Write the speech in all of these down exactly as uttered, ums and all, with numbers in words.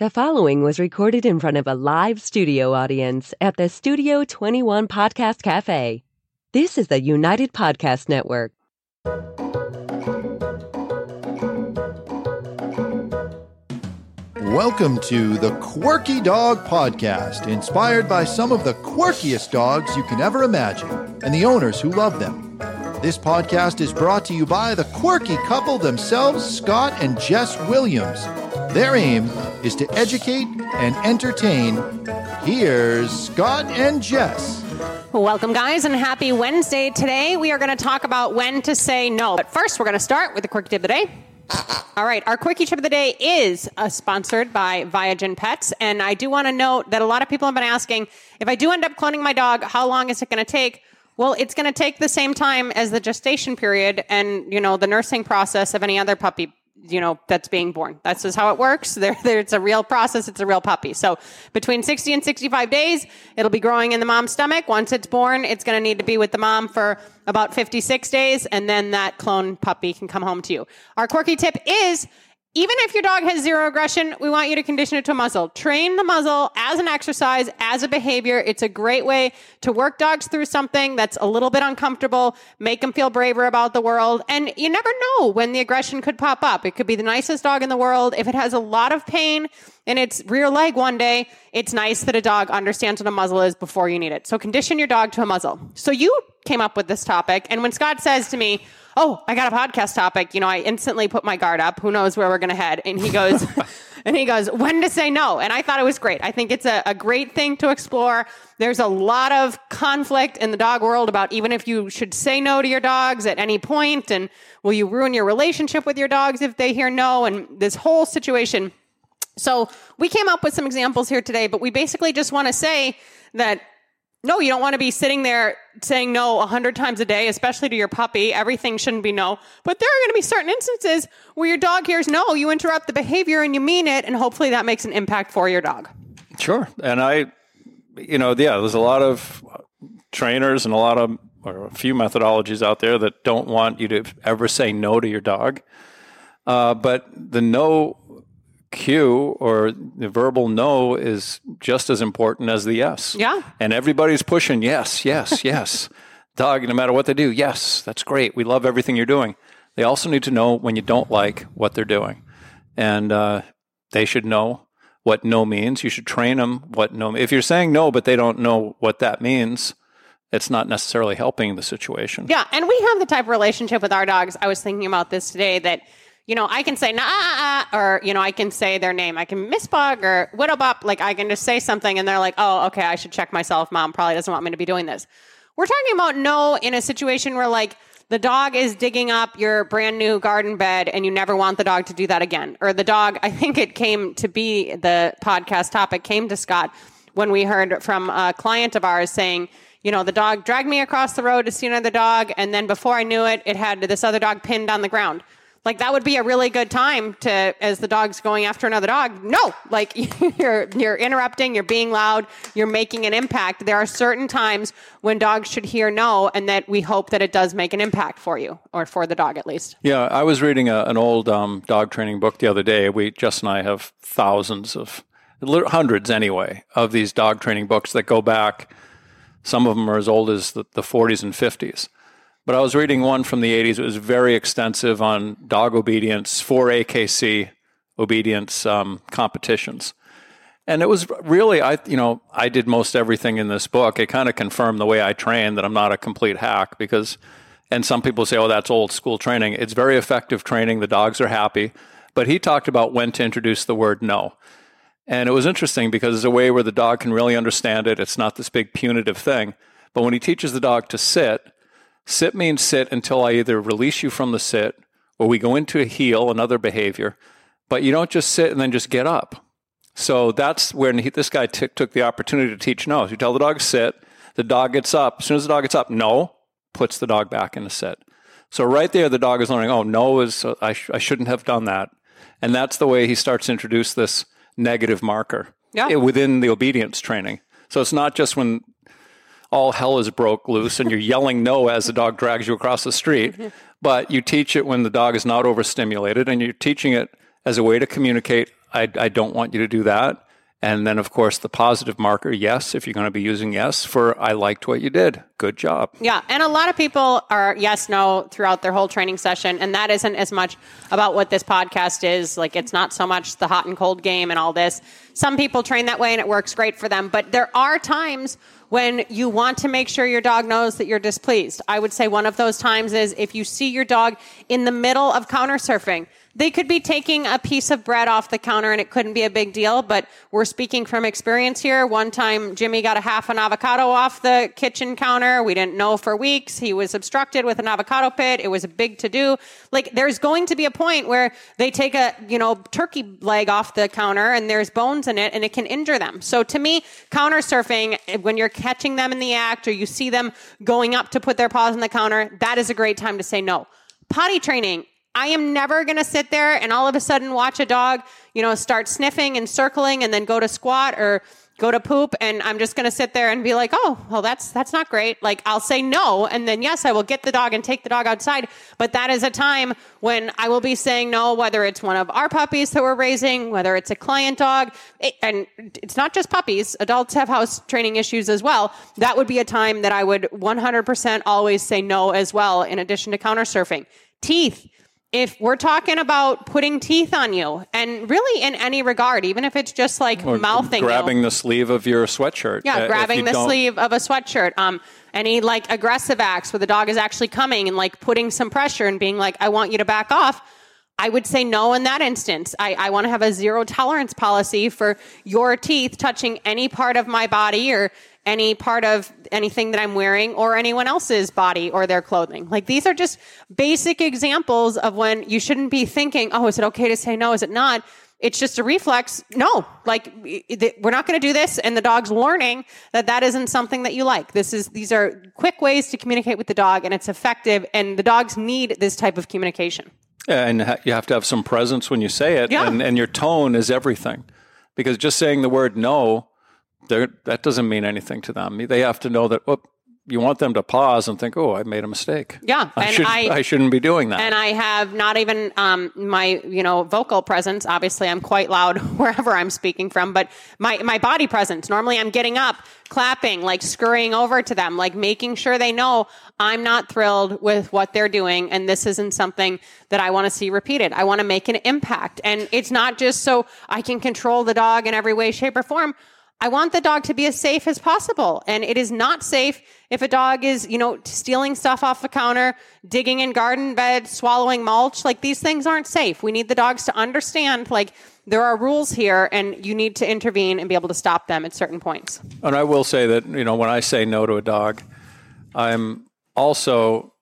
The following was recorded in front of a live studio audience at the Studio twenty-one Podcast Cafe. This is the United Podcast Network. Welcome to the Quirky Dog Podcast, inspired by some of the quirkiest dogs you can ever imagine, and the owners who love them. This podcast is brought to you by the quirky couple themselves, Scott and Jess Williams. Their aim is to educate and entertain. Here's Scott and Jess. Welcome, guys, and happy Wednesday. Today, we are going to talk about when to say no. But first, we're going to start with the Quirky Tip of the Day. All right, our Quirky Tip of the Day is uh, sponsored by Viagen Pets. And I do want to note that a lot of people have been asking, if I do end up cloning my dog, how long is it going to take? Well, it's going to take the same time as the gestation period and, you know, the nursing process of any other puppy, you know, that's being born. That's just how it works. There, there, it's a real process. It's a real puppy. So between sixty and sixty-five days, it'll be growing in the mom's stomach. Once it's born, it's going to need to be with the mom for about fifty-six days. And then that clone puppy can come home to you. Our quirky tip is, even if your dog has zero aggression, we want you to condition it to a muzzle. Train the muzzle as an exercise, as a behavior. It's a great way to work dogs through something that's a little bit uncomfortable, make them feel braver about the world. And you never know when the aggression could pop up. It could be the nicest dog in the world. If it has a lot of pain in its rear leg one day, it's nice that a dog understands what a muzzle is before you need it. So condition your dog to a muzzle. So you came up with this topic. And when Scott says to me, oh, I got a podcast topic, you know, I instantly put my guard up. Who knows where we're going to head? And he goes, and he goes, when to say no? And I thought it was great. I think it's a, a great thing to explore. There's a lot of conflict in the dog world about even if you should say no to your dogs at any point, and will you ruin your relationship with your dogs if they hear no? And this whole situation. So we came up with some examples here today, but we basically just want to say that no, you don't want to be sitting there saying no a hundred times a day, especially to your puppy. Everything shouldn't be no. But there are going to be certain instances where your dog hears no, you interrupt the behavior and you mean it, and hopefully that makes an impact for your dog. Sure. And I, you know, yeah, there's a lot of trainers and a lot of, or a few methodologies out there that don't want you to ever say no to your dog. Uh, but the no cue or the verbal no is just as important as the yes. Yeah. And everybody's pushing yes, yes, yes. Dog, no matter what they do, yes, that's great. We love everything you're doing. They also need to know when you don't like what they're doing. And uh, they should know what no means. You should train them what no means. If you're saying no, but they don't know what that means, it's not necessarily helping the situation. Yeah. And we have the type of relationship with our dogs. I was thinking about this today that, you know, I can say, nah, or, you know, I can say their name. I can Miss Bug or Whittlebop. Like, I can just say something and they're like, oh, okay, I should check myself. Mom probably doesn't want me to be doing this. We're talking about no in a situation where, like, the dog is digging up your brand new garden bed and you never want the dog to do that again. Or the dog, I think it came to be, the podcast topic came to Scott when we heard from a client of ours saying, you know, the dog dragged me across the road to see another dog. And then before I knew it, it had this other dog pinned on the ground. Like, that would be a really good time to, as the dog's going after another dog, no, like, you're you're interrupting, you're being loud, you're making an impact. There are certain times when dogs should hear no, and that we hope that it does make an impact for you, or for the dog at least. Yeah, I was reading a, an old um, dog training book the other day. We, Jess and I have thousands of, hundreds anyway, of these dog training books that go back. Some of them are as old as the, the forties and fifties. But I was reading one from the eighties. It was very extensive on dog obedience for A K C obedience um, competitions. And it was really, I you know, I did most everything in this book. It kind of confirmed the way I train, that I'm not a complete hack, because, and some people say, oh, that's old school training. It's very effective training. The dogs are happy. But he talked about when to introduce the word no. And it was interesting because it's a way where the dog can really understand it. It's not this big punitive thing. But when he teaches the dog to sit, sit means sit until I either release you from the sit or we go into a heel, another behavior. But you don't just sit and then just get up. So that's when he, this guy t- took the opportunity to teach no. You tell the dog sit, the dog gets up. As soon as the dog gets up, no, puts the dog back in the sit. So right there, the dog is learning, oh, no, is uh, I, sh- I shouldn't have done that. And that's the way he starts to introduce this negative marker yeah. within the obedience training. So it's not just when all hell is broke loose and you're yelling no as the dog drags you across the street, but you teach it when the dog is not overstimulated, and you're teaching it as a way to communicate I, I don't want you to do that. And then, of course, the positive marker, yes, if you're going to be using yes for I liked what you did. Good job. Yeah. And a lot of people are yes, no throughout their whole training session. And that isn't as much about what this podcast is. Like, it's not so much the hot and cold game and all this. Some people train that way and it works great for them. But there are times when you want to make sure your dog knows that you're displeased. I would say one of those times is if you see your dog in the middle of counter surfing. They could be taking a piece of bread off the counter and it couldn't be a big deal, but we're speaking from experience here. One time, Jimmy got a half an avocado off the kitchen counter. We didn't know for weeks. He was obstructed with an avocado pit. It was a big to-do. Like, there's going to be a point where they take a, you know, turkey leg off the counter and there's bones in it and it can injure them. So to me, counter surfing, when you're catching them in the act or you see them going up to put their paws on the counter, that is a great time to say no. Potty training. I am never going to sit there and all of a sudden watch a dog, you know, start sniffing and circling and then go to squat or go to poop. And I'm just going to sit there and be like, oh, well, that's, that's not great. Like, I'll say no. And then, yes, I will get the dog and take the dog outside. But that is a time when I will be saying no, whether it's one of our puppies that we're raising, whether it's a client dog. It, and it's not just puppies. Adults have house training issues as well. That would be a time that I would one hundred percent always say no as well, in addition to counter surfing. Teeth. If we're talking about putting teeth on you, and really in any regard, even if it's just like or mouthing grabbing you. the sleeve of your sweatshirt. Yeah, uh, grabbing the don't... sleeve of a sweatshirt. Um, any like aggressive acts where the dog is actually coming and like putting some pressure and being like, I want you to back off. I would say no in that instance. I, I want to have a zero tolerance policy for your teeth touching any part of my body or any part of anything that I'm wearing or anyone else's body or their clothing. Like, these are just basic examples of when you shouldn't be thinking, oh, is it okay to say no? Is it not? It's just a reflex. No, like, we're not going to do this. And the dog's learning that that isn't something that you like. This is, these are quick ways to communicate with the dog, and it's effective. And the dogs need this type of communication. Yeah, and ha- you have to have some presence when you say it. Yeah. And, and your tone is everything. Because just saying the word no, that doesn't mean anything to them. They have to know that, well, you want them to pause and think, oh, I made a mistake. Yeah. I, and should, I, I shouldn't be doing that. And I have not even um, my, you know, vocal presence. Obviously, I'm quite loud wherever I'm speaking from, but my, my body presence. Normally, I'm getting up, clapping, like scurrying over to them, like making sure they know I'm not thrilled with what they're doing, and this isn't something that I want to see repeated. I want to make an impact. And it's not just so I can control the dog in every way, shape, or form. I want the dog to be as safe as possible. And it is not safe if a dog is, you know, stealing stuff off the counter, digging in garden beds, swallowing mulch. Like, these things aren't safe. We need the dogs to understand, like, there are rules here and you need to intervene and be able to stop them at certain points. And I will say that, you know, when I say no to a dog, I'm also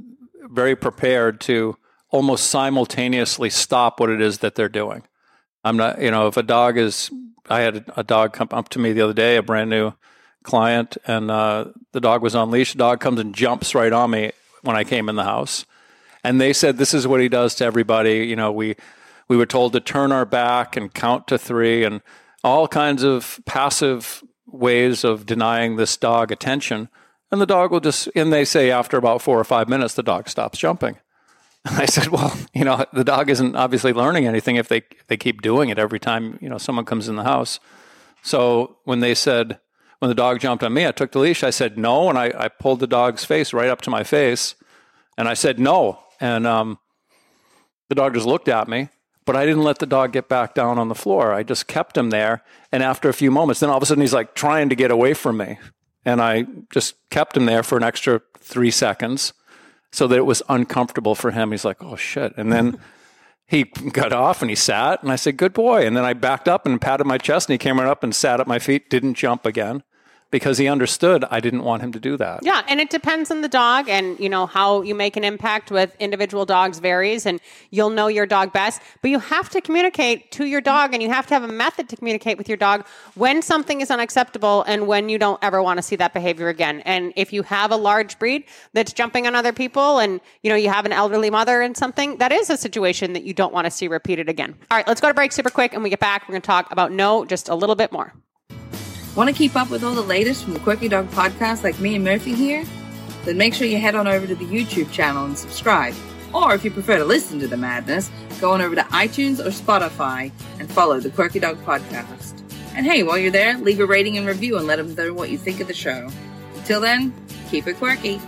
very prepared to almost simultaneously stop what it is that they're doing. I'm not, you know, if a dog is... I had a dog come up to me the other day, a brand new client, and uh, the dog was on leash. The dog comes and jumps right on me when I came in the house. And they said, this is what he does to everybody. You know, we, we were told to turn our back and count to three and all kinds of passive ways of denying this dog attention. And the dog will just, and they say after about four or five minutes, the dog stops jumping. I said, well, you know, the dog isn't obviously learning anything if they they keep doing it every time, you know, someone comes in the house. So when they said, when the dog jumped on me, I took the leash, I said no, and I, I pulled the dog's face right up to my face, and I said no. And um, the dog just looked at me, but I didn't let the dog get back down on the floor. I just kept him there, and after a few moments, then all of a sudden he's like trying to get away from me. And I just kept him there for an extra three seconds. So that it was uncomfortable for him. He's like, oh, shit. And then he got off and he sat. And I said, good boy. And then I backed up and patted my chest. And he came right up and sat at my feet, didn't jump again. Because he understood I didn't want him to do that. Yeah, and it depends on the dog, and you know how you make an impact with individual dogs varies, and you'll know your dog best. But you have to communicate to your dog, and you have to have a method to communicate with your dog when something is unacceptable and when you don't ever want to see that behavior again. And if you have a large breed that's jumping on other people, and you know you have an elderly mother and something, that is a situation that you don't want to see repeated again. All right, let's go to break super quick, and we get back. We're going to talk about no just a little bit more. Want to keep up with all the latest from the Quirky Dog Podcast like me and Murphy here? Then make sure you head on over to the YouTube channel and subscribe Or if you prefer to listen to the madness, go on over to iTunes or Spotify and follow the Quirky Dog Podcast. And hey, while you're there, leave a rating and review and let them know what you think of the show. Until then, keep it quirky.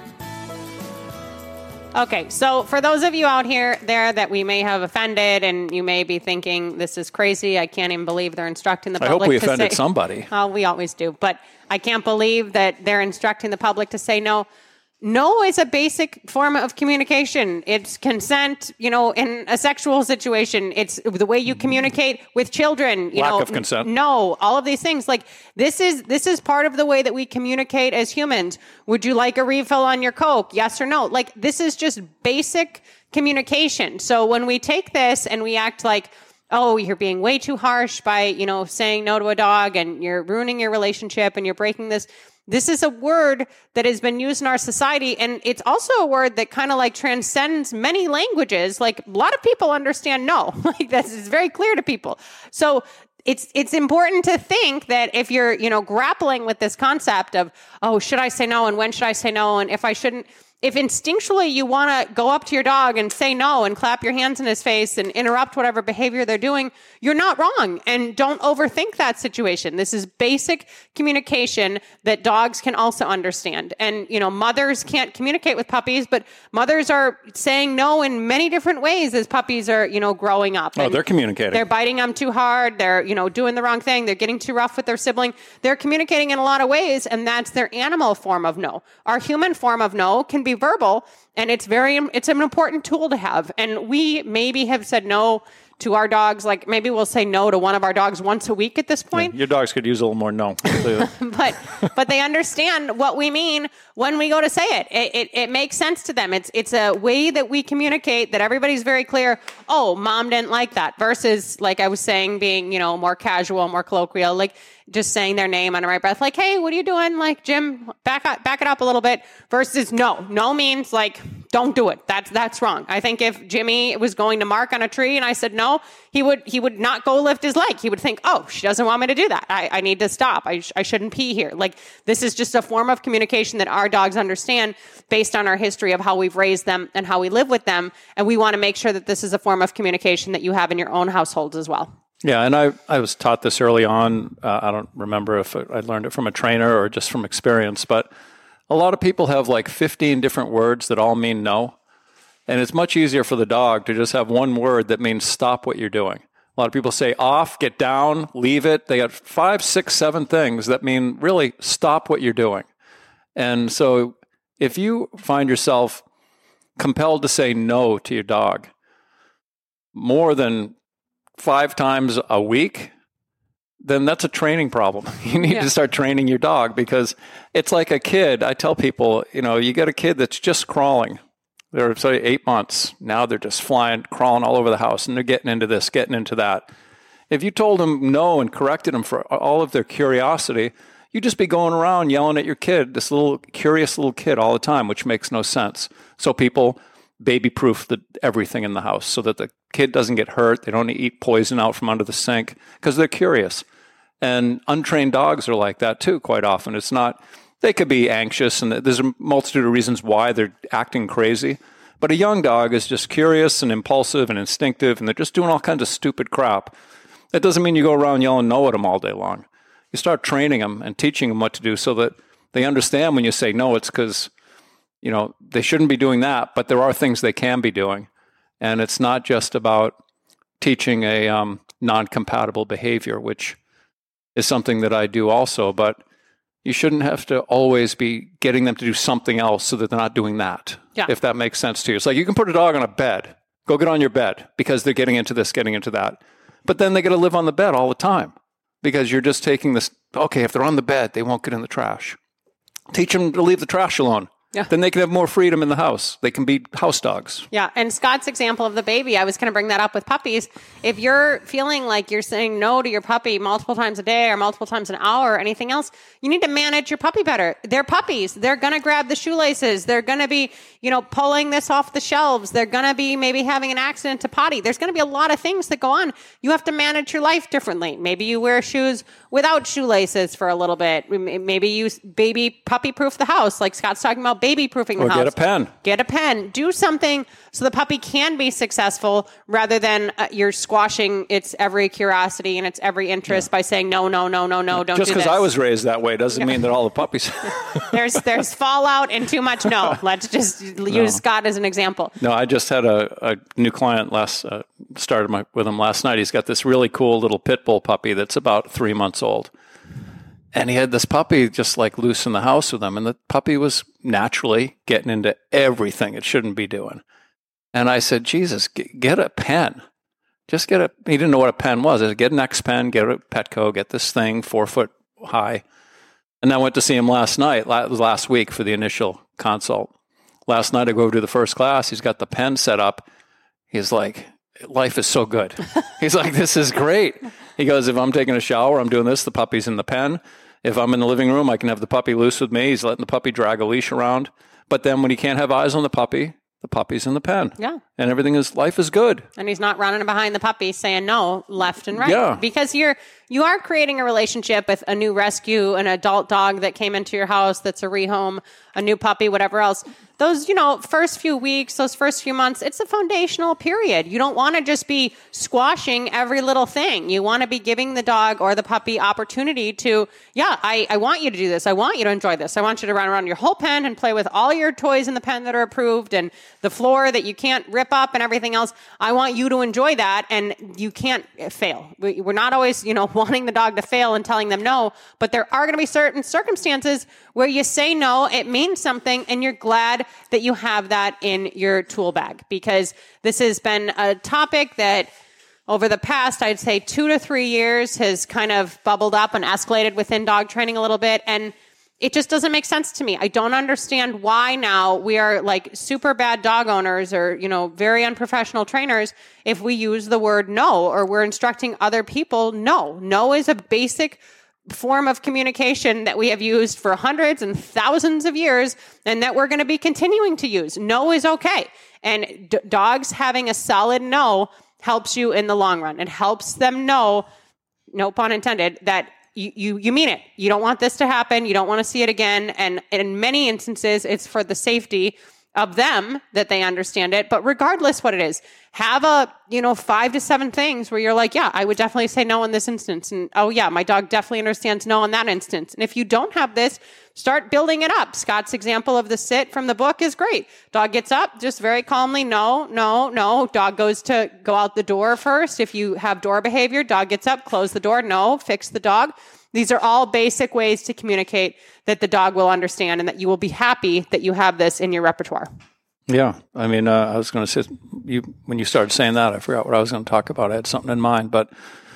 Okay, so for those of you out here there that we may have offended and you may be thinking, this is crazy, I can't even believe they're instructing the I public hope we to offended say, somebody. Oh, we always do. But I can't believe that they're instructing the public to say no. No is a basic form of communication. It's consent, you know, in a sexual situation. It's the way you communicate with children. You Lack know, of consent. No, all of these things. Like this is this is part of the way that we communicate as humans. Would you like a refill on your Coke? Yes or no? Like this is just basic communication. So when we take this and we act like, oh, you're being way too harsh by, you know, saying no to a dog and you're ruining your relationship and you're breaking this. This is a word that has been used in our society, and it's also a word that kind of like transcends many languages. Like a lot of people understand no. Like this is very clear to people. So it's it's important to think that if you're, you know, grappling with this concept of, oh, should I say no, and when should I say no, and if I shouldn't, if instinctually you want to go up to your dog and say no and clap your hands in his face and interrupt whatever behavior they're doing, you're not wrong. And don't overthink that situation. This is basic communication that dogs can also understand. And, you know, mothers can't communicate with puppies, but mothers are saying no in many different ways as puppies are, you know, growing up. Oh, and they're communicating. They're biting them too hard. They're, you know, doing the wrong thing. They're getting too rough with their sibling. They're communicating in a lot of ways, and that's their animal form of no. Our human form of no can be verbal, and it's very it's an important tool to have. And we maybe have said no to our dogs, like maybe we'll say no to one of our dogs once a week at this point. Yeah, your dogs could use a little more no. but but they understand what we mean when we go to say it. It, it. it makes sense to them. It's it's a way that we communicate that everybody's very clear, oh, mom didn't like that, versus like I was saying, being, you know, more casual, more colloquial, like just saying their name on the right breath, like, hey, what are you doing? Like, Jim, back up, back it up a little bit, versus no. No means like, don't do it. That's that's wrong. I think if Jimmy was going to mark on a tree and I said no, he would he would not go lift his leg. He would think, oh, she doesn't want me to do that. I, I need to stop. I, sh- I shouldn't pee here. Like, this is just a form of communication that our dogs understand based on our history of how we've raised them and how we live with them. And we want to make sure that this is a form of communication that you have in your own households as well. Yeah, and I, I was taught this early on. Uh, I don't remember if I learned it from a trainer or just from experience, but a lot of people have like fifteen different words that all mean no. And it's much easier for the dog to just have one word that means stop what you're doing. A lot of people say off, get down, leave it. They got five, six, seven things that mean really stop what you're doing. And so if you find yourself compelled to say no to your dog more than five times a week, then that's a training problem. You need yeah. to start training your dog, because it's like a kid. I tell people, you know, you get a kid that's just crawling. They're, say, eight months. Now they're just flying, crawling all over the house, and they're getting into this, getting into that. If you told them no and corrected them for all of their curiosity, you'd just be going around yelling at your kid, this little curious little kid all the time, which makes no sense. So people baby-proof the, everything in the house so that the kid doesn't get hurt. They don't eat poison out from under the sink because they're curious. And untrained dogs are like that too, quite often. It's not, they could be anxious, and there's a multitude of reasons why they're acting crazy. But a young dog is just curious and impulsive and instinctive, and they're just doing all kinds of stupid crap. That doesn't mean you go around yelling no at them all day long. You start training them and teaching them what to do so that they understand when you say no, it's because, you know, they shouldn't be doing that, but there are things they can be doing. And it's not just about teaching a um, non-compatible behavior, which is something that I do also, but you shouldn't have to always be getting them to do something else so that they're not doing that, yeah. if that makes sense to you. It's like you can put a dog on a bed. Go get on your bed because they're getting into this, getting into that. But then they got to live on the bed all the time because you're just taking this, okay, if they're on the bed, they won't get in the trash. Teach them to leave the trash alone. Yeah. Then they can have more freedom in the house. They can be house dogs. Yeah. And Scott's example of the baby, I was going to bring that up with puppies. If you're feeling like you're saying no to your puppy multiple times a day or multiple times an hour or anything else, you need to manage your puppy better. They're puppies. They're going to grab the shoelaces. They're going to be, you know, pulling this off the shelves. They're going to be maybe having an accident to potty. There's going to be a lot of things that go on. You have to manage your life differently. Maybe you wear shoes without shoelaces for a little bit. Maybe you baby puppy proof the house, like Scott's talking about called baby proofing the Or house. get a pen. Get a pen. Do something so the puppy can be successful rather than uh, you're squashing its every curiosity and its every interest yeah. by saying, no, no, no, no, no, don't Just do this. because I was raised that way doesn't mean that all the puppies... there's there's fallout and too much no. Let's just use no. Scott as an example. No, I just had a, a new client last, uh, started my, with him last night. He's got this really cool little pit bull puppy that's about three months old. And he had this puppy just like loose in the house with him. And the puppy was naturally getting into everything it shouldn't be doing. And I said, Jesus, get, get a pen. Just get a, he didn't know what a pen was. I said, get an X pen, get a Petco, get this thing four foot high. And I went to see him last night, last week for the initial consult. Last night I go over to the first class. He's got the pen set up. He's like, life is so good. He's like, this is great. He goes, if I'm taking a shower, I'm doing this, the puppy's in the pen. If I'm in the living room, I can have the puppy loose with me. He's letting the puppy drag a leash around. But then when he can't have eyes on the puppy, the puppy's in the pen. Yeah. And everything is, life is good. And he's not running behind the puppy saying no left and right. Yeah. Because you're, you are creating a relationship with a new rescue, an adult dog that came into your house that's a rehome, a new puppy, whatever else. Those, you know, first few weeks, those first few months, it's a foundational period. You don't want to just be squashing every little thing. You want to be giving the dog or the puppy opportunity to, yeah, I, I want you to do this. I want you to enjoy this. I want you to run around your whole pen and play with all your toys in the pen that are approved and the floor that you can't rip up and everything else. I want you to enjoy that, and you can't fail. We, we're not always, you know, wanting the dog to fail and telling them no, but there are going to be certain circumstances where you say no, it means something, and you're glad that you have that in your tool bag, because this has been a topic that over the past, I'd say two to three years has kind of bubbled up and escalated within dog training a little bit. And it just doesn't make sense to me. I don't understand why now we are like super bad dog owners or, you know, very unprofessional trainers if we use the word no, or we're instructing other people no. No is a basic form of communication that we have used for hundreds and thousands of years, and that we're going to be continuing to use. No is okay. And d- dogs having a solid no helps you in the long run. It helps them know, no pun intended, that you, you, you mean it. You don't want this to happen. You don't want to see it again. And in many instances, it's for the safety of them that they understand it. But regardless what it is, have a, you know, five to seven things where you're like, yeah, I would definitely say no in this instance. And oh yeah, my dog definitely understands no in that instance. And if you don't have this, start building it up. Scott's example of the sit from the book is great. Dog gets up, just very calmly, no, no, no. Dog goes to go out the door first. If you have door behavior, dog gets up, close the door, no, fix the dog. These are all basic ways to communicate that the dog will understand and that you will be happy that you have this in your repertoire. Yeah. I mean, uh, I was going to say, you when you started saying that, I forgot what I was going to talk about. I had something in mind, but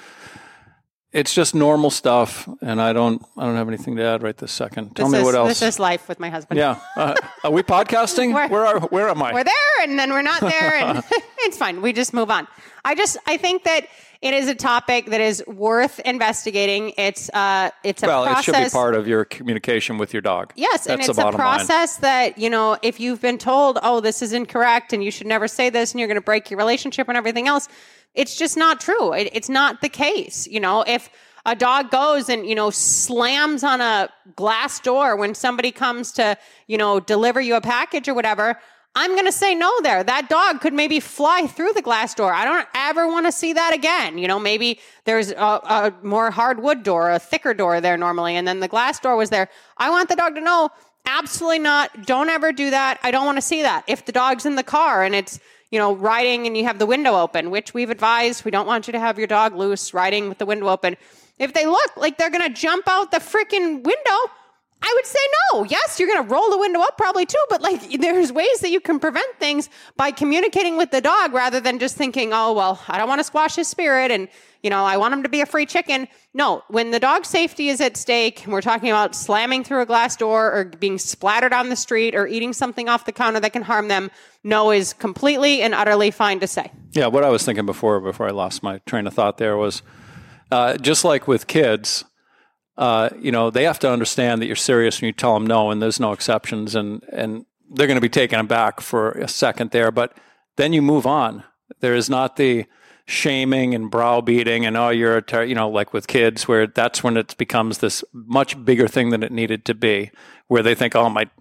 it's just normal stuff, and I don't I don't have anything to add right this second. Tell this me is, what else. This is life with my husband. Yeah. Uh, are we podcasting? We're, where are where am I? We're there, and then we're not there, and it's fine. We just move on. I just I think that it is a topic that is worth investigating. It's uh it's a well, process. It should be part of your communication with your dog. Yes, That's and it's the a process line. that, you know, if you've been told, oh, this is incorrect and you should never say this and you're going to break your relationship and everything else, it's just not true. It, it's not the case. You know, if a dog goes and, you know, slams on a glass door when somebody comes to, you know, deliver you a package or whatever, I'm going to say no there. That dog could maybe fly through the glass door. I don't ever want to see that again. You know, maybe there's a, a more hardwood door, a thicker door there normally, and then the glass door was there. I want the dog to know, absolutely not. Don't ever do that. I don't want to see that. If the dog's in the car and it's, you know, riding and you have the window open, which we've advised, we don't want you to have your dog loose riding with the window open. If they look like they're going to jump out the freaking window, I would say no. Yes, you're going to roll the window up probably too, but like there's ways that you can prevent things by communicating with the dog rather than just thinking, oh, well, I don't want to squash his spirit and, you know, I want him to be a free chicken. No, when the dog's safety is at stake, and we're talking about slamming through a glass door or being splattered on the street or eating something off the counter that can harm them, no is completely and utterly fine to say. Yeah, what I was thinking before, before I lost my train of thought there was uh, just like with kids, Uh, you know, they have to understand that you're serious when you tell them no, and there's no exceptions, and, and they're going to be taken aback for a second there, but then you move on. There is not the shaming and browbeating and, oh, you're a, ter-, you know, like with kids, where that's when it becomes this much bigger thing than it needed to be, where they think, oh, my, my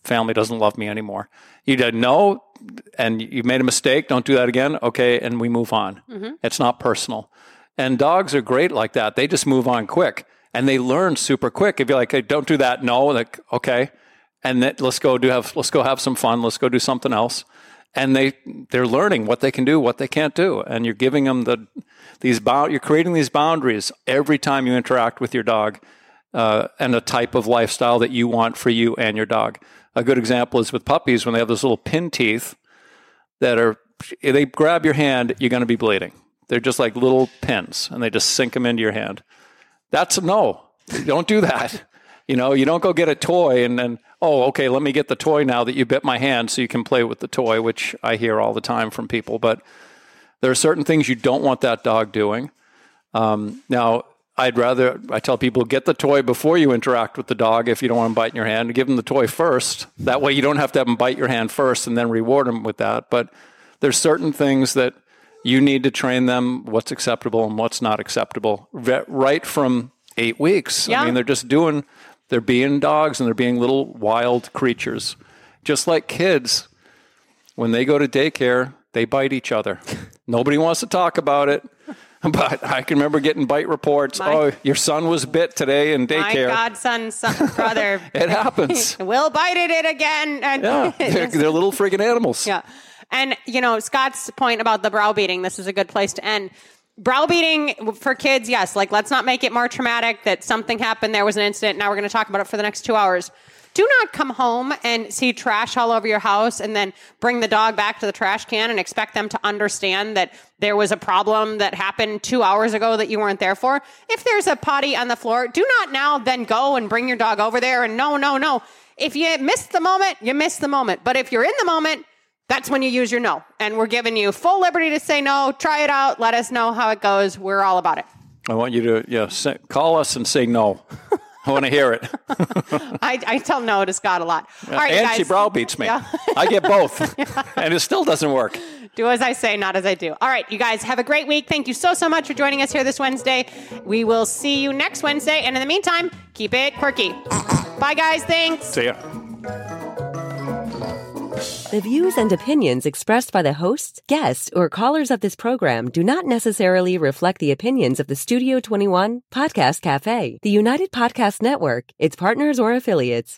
family doesn't love me anymore. You did no, and you made a mistake. Don't do that again. Okay, and we move on. Mm-hmm. It's not personal. And dogs are great like that. They just move on quick, and they learn super quick. If you're like, hey, don't do that. No, like okay, and then let's go do have let's go have some fun. Let's go do something else. And they they're learning what they can do, what they can't do, and you're giving them the these bound. You're creating these boundaries every time you interact with your dog, uh, and a type of lifestyle that you want for you and your dog. A good example is with puppies when they have those little pin teeth that are if they grab your hand, you're going to be bleeding. They're just like little pins, and they just sink them into your hand. That's a no. Don't do that. You know, you don't go get a toy and then, oh, okay, let me get the toy now that you bit my hand so you can play with the toy, which I hear all the time from people. But there are certain things you don't want that dog doing. Um, now, I'd rather, I tell people, get the toy before you interact with the dog if you don't want them biting your hand. Give them the toy first. That way you don't have to have them bite your hand first and then reward them with that. But there's certain things that you need to train them what's acceptable and what's not acceptable right from eight weeks. Yeah. I mean, they're just doing... They're being dogs and they're being little wild creatures. Just like kids, when they go to daycare, they bite each other. Nobody wants to talk about it, but I can remember getting bite reports. My, oh, your son was bit today in daycare. My godson, son, brother. It happens. Will bited it again. And yeah, they're, they're little friggin' animals. Yeah. And, you know, Scott's point about the browbeating, this is a good place to end. Browbeating for kids, yes. Like, let's not make it more traumatic that something happened, there was an incident, now we're going to talk about it for the next two hours. Do not come home and see trash all over your house and then bring the dog back to the trash can and expect them to understand that there was a problem that happened two hours ago that you weren't there for. If there's a potty on the floor, do not now then go and bring your dog over there and no, no, no. If you miss the moment, you miss the moment. But if you're in the moment, that's when you use your no. And we're giving you full liberty to say no. Try it out. Let us know how it goes. We're all about it. I want you to yeah, say, call us and say no. I want to hear it. I, I tell no to Scott a lot. All right, and guys. she browbeats me. Yeah. I get both. Yeah. And it still doesn't work. Do as I say, not as I do. All right, you guys, have a great week. Thank you so, so much for joining us here this Wednesday. We will see you next Wednesday. And in the meantime, keep it quirky. Bye, guys. Thanks. See ya. The views and opinions expressed by the hosts, guests, or callers of this program do not necessarily reflect the opinions of the Studio twenty-one Podcast Cafe, the United Podcast Network, its partners, or affiliates.